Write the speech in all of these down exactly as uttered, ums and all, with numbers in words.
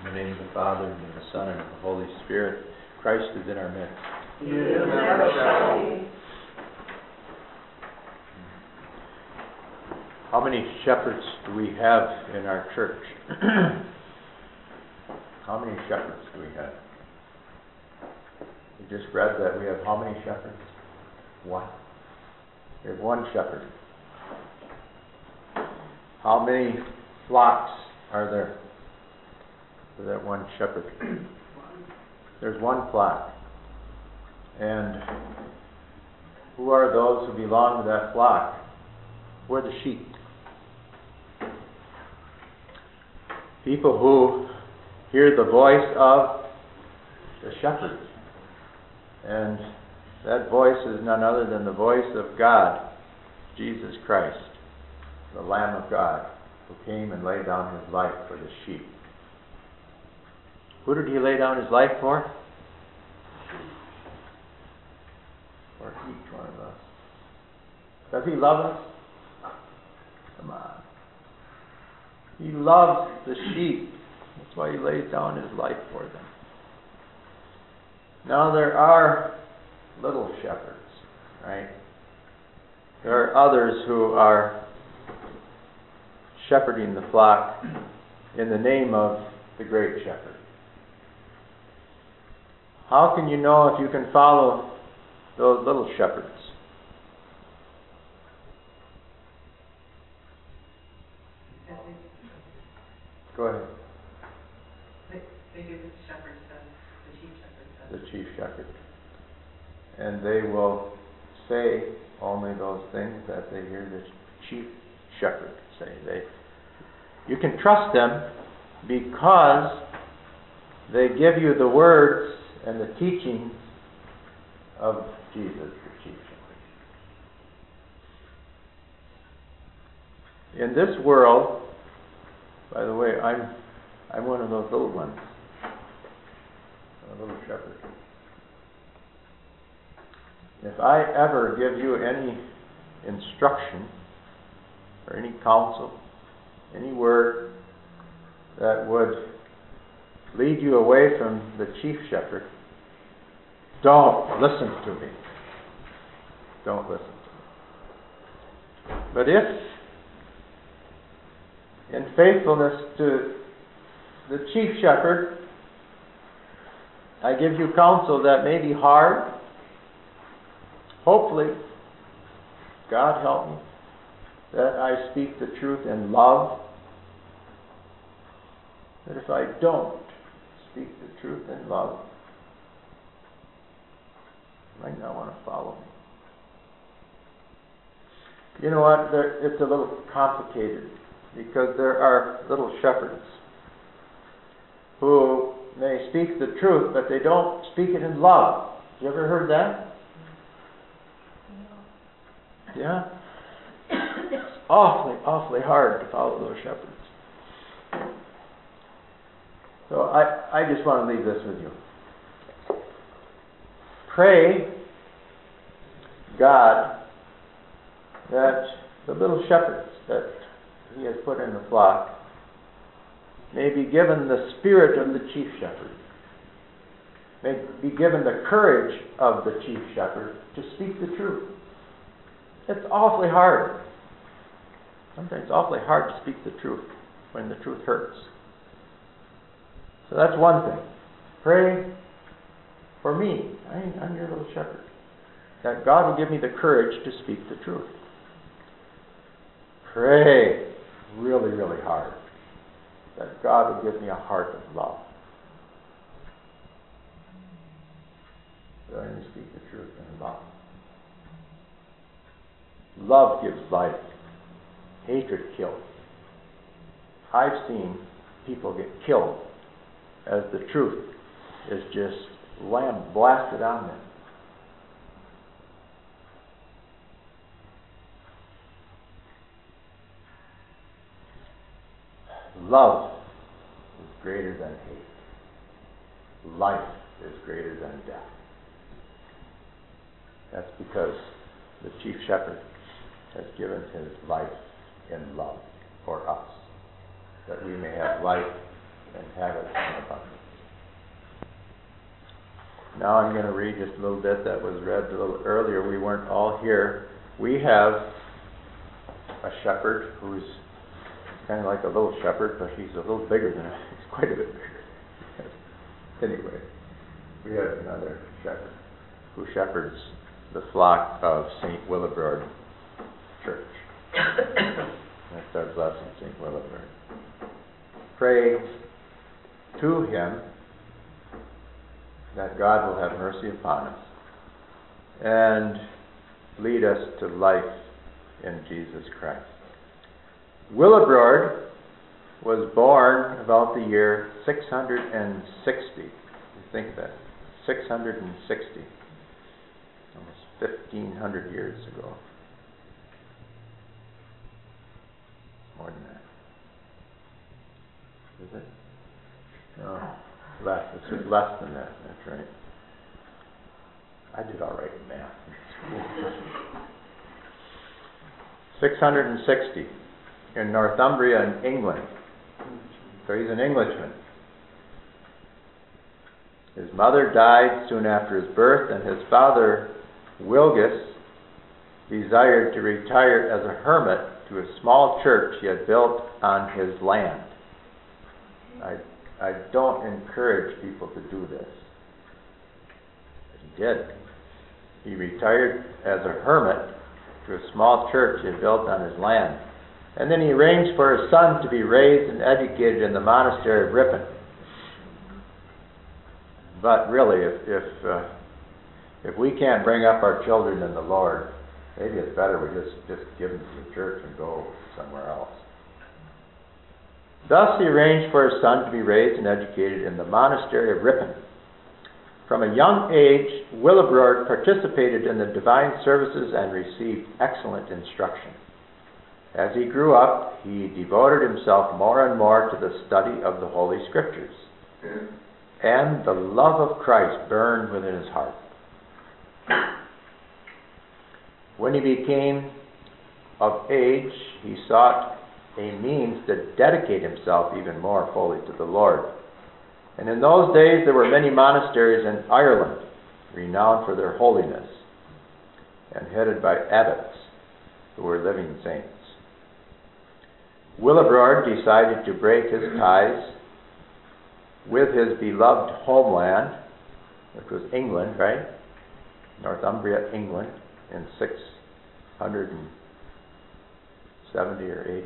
In the name of the Father, and of the Son, and of the Holy Spirit. Christ is in our midst. He is never shall be. How many shepherds do we have in our church? How many shepherds do we have? We just read that we have how many shepherds? One. We have one shepherd. How many flocks are there for that one shepherd? There's one flock. And who are those who belong to that flock? Who are the sheep? People who hear the voice of the shepherd. And that voice is none other than the voice of God, Jesus Christ, the Lamb of God, who came and laid down his life for the sheep. Who did he lay down his life for? For each one of us. Does he love us? Come on. He loves the sheep. That's why he lays down his life for them. Now there are little shepherds, right? There are others who are shepherding the flock in the name of the great shepherd. How can you know if you can follow those little shepherds? Go ahead. They, they do what the shepherd says, the chief shepherd says. The chief shepherd. And they will say only those things that they hear the chief shepherd say. They, you can trust them because they give you the words and the teachings of Jesus, the chief shepherd. In this world, by the way, I'm I'm one of those little ones, a little shepherd. If I ever give you any instruction or any counsel, any word that would lead you away from the chief shepherd, don't listen to me. Don't listen to me. But if, in faithfulness to the chief shepherd, I give you counsel that may be hard, hopefully, God help me, that I speak the truth in love. That if I don't speak the truth in love, you might not want to follow me. You know what? There, it's a little complicated because there are little shepherds who may speak the truth, but they don't speak it in love. You ever heard that? Yeah? It's awfully, awfully hard to follow those shepherds. So I, I just want to leave this with you. Pray God that the little shepherds that he has put in the flock may be given the spirit of the chief shepherd, may be given the courage of the chief shepherd to speak the truth. It's awfully hard. Sometimes it's awfully hard to speak the truth when the truth hurts. So that's one thing. Pray for me. I, I'm your little shepherd. That God will give me the courage to speak the truth. Pray really, really hard that God will give me a heart of love. That I may speak the truth in love. Love gives life. Hatred kills. I've seen people get killed as the truth is just lamb blasted on them. Love is greater than hate. Life is greater than death. That's because the chief shepherd has given his life in love for us, that we may have life and have it in the bucket. Now I'm going to read just a little bit that was read a little earlier. We weren't all here. We have a shepherd who's kind of like a little shepherd, but he's a little bigger than us. He's quite a bit bigger. Anyway, we have another shepherd who shepherds the flock of Saint Willibrord Church. That's our blessed Saint Willibrord. Pray to him that God will have mercy upon us and lead us to life in Jesus Christ. Willibrord was born about the year six hundred sixty. You think that? six hundred sixty. Almost fifteen hundred years ago. More than that. Is it? No. Less. It's less than that. That's right. I did all right in math in school. six hundred sixty in Northumbria in England. So he's an Englishman. His mother died soon after his birth, and his father, Wilgus, desired to retire as a hermit to a small church he had built on his land. I, I don't encourage people to do this. But he did. He retired as a hermit to a small church he had built on his land. And then he arranged for his son to be raised and educated in the monastery of Ripon. But really, if if, uh, if we can't bring up our children in the Lord, maybe it's better we just, just give them to the church and go somewhere else. Thus he arranged for his son to be raised and educated in the monastery of Ripon. From a young age, Willibrord participated in the divine services and received excellent instruction. As he grew up, he devoted himself more and more to the study of the Holy Scriptures. And the love of Christ burned within his heart. When he became of age, he sought a means to dedicate himself even more fully to the Lord. And in those days there were many monasteries in Ireland, renowned for their holiness, and headed by abbots who were living saints. Willibrord decided to break his ties with his beloved homeland, which was England, right? Northumbria, England, in six hundred seventy or eighty.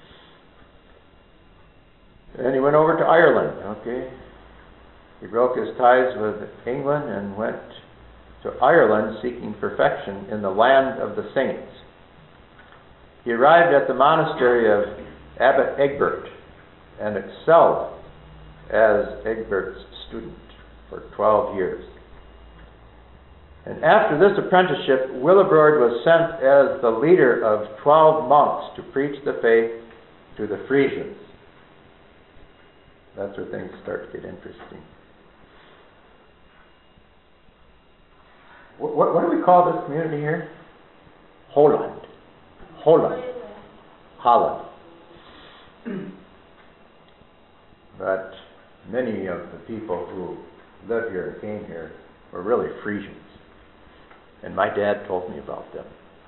And he went over to Ireland, okay? He broke his ties with England and went to Ireland seeking perfection in the land of the saints. He arrived at the monastery of Abbot Egbert and excelled as Egbert's student for twelve years. And after this apprenticeship, Willibrord was sent as the leader of twelve monks to preach the faith to the Frisians. That's where things start to get interesting. What, what, what do we call this community here? Holland. Holland. Holland. But many of the people who live here and came here were really Frisians. And my dad told me about them.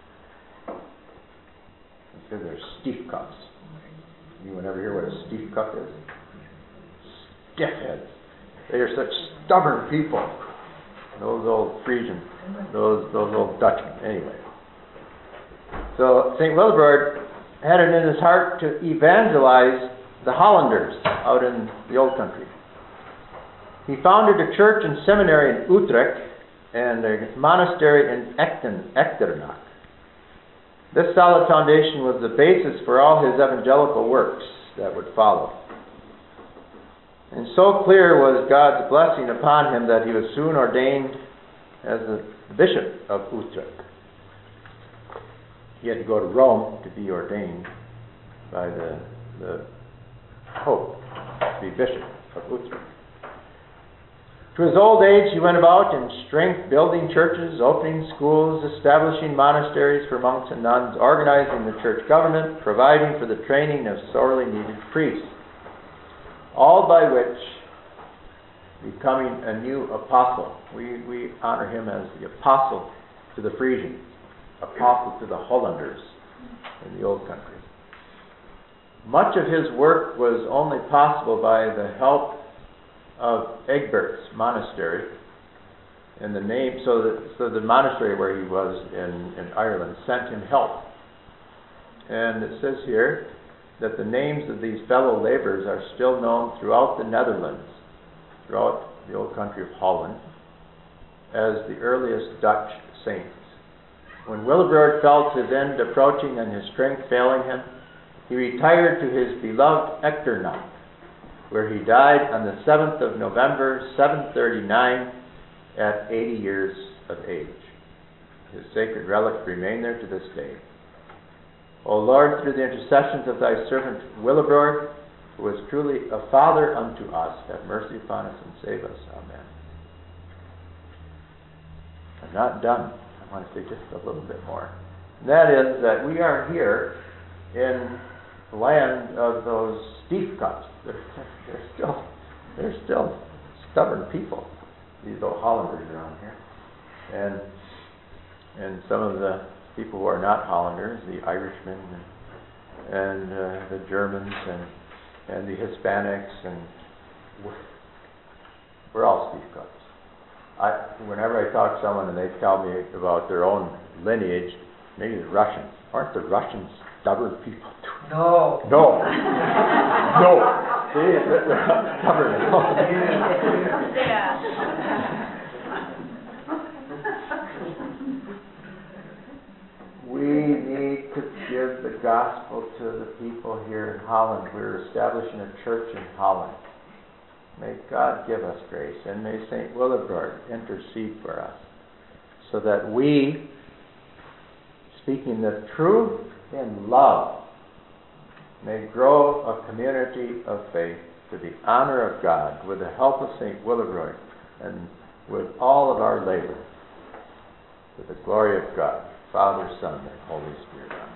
He said they're stiefcups. Anyone ever hear what a stiefcup is? Stiffheads. They are such stubborn people. Those old Frisians, those those old Dutchmen. Anyway. So Saint Willibrord had it in his heart to evangelize the Hollanders out in the old country. He founded a church and seminary in Utrecht and a monastery in Echten, Echternach. This solid foundation was the basis for all his evangelical works that would follow. And so clear was God's blessing upon him that he was soon ordained as the bishop of Utrecht. He had to go to Rome to be ordained by the, the Pope to be bishop of Utrecht. To his old age, he went about in strength, building churches, opening schools, establishing monasteries for monks and nuns, organizing the church government, providing for the training of sorely needed priests. all by which, becoming a new apostle, we, we honor him as the apostle to the Frisians, apostle to the Hollanders in the old country. Much of his work was only possible by the help of Egbert's monastery, and the name, so that so the monastery where he was in, in Ireland sent him help. And it says here that the names of these fellow laborers are still known throughout the Netherlands, throughout the old country of Holland, as the earliest Dutch saints. When Willibrord felt his end approaching and his strength failing him, he retired to his beloved Echternach, where he died on the seventh of November, seven thirty-nine, at eighty years of age. His sacred relics remain there to this day. O Lord, through the intercessions of thy servant Willibrord, who was truly a father unto us, have mercy upon us and save us. Amen. I'm not done. I want to say just a little bit more. And that is that we are here in the land of those Stiefkats. They're, they're still they're still stubborn people, these old Hollanders around here. And and some of the people who are not Hollanders, the Irishmen and, and uh, the Germans and and the Hispanics, and we're, we're all Stiefkats. I, whenever I talk to someone and they tell me about their own lineage, maybe the Russians. Aren't the Russians stubborn people too? No. No. No. See, they're not stubborn at all. Yeah. We need to give the gospel to the people here in Holland. We're establishing a church in Holland. May God give us grace, and may Saint Willibrord intercede for us, so that we, speaking the truth in love, may grow a community of faith to the honor of God, with the help of Saint Willibrord, and with all of our labor, to the glory of God, Father, Son, and Holy Spirit. Amen.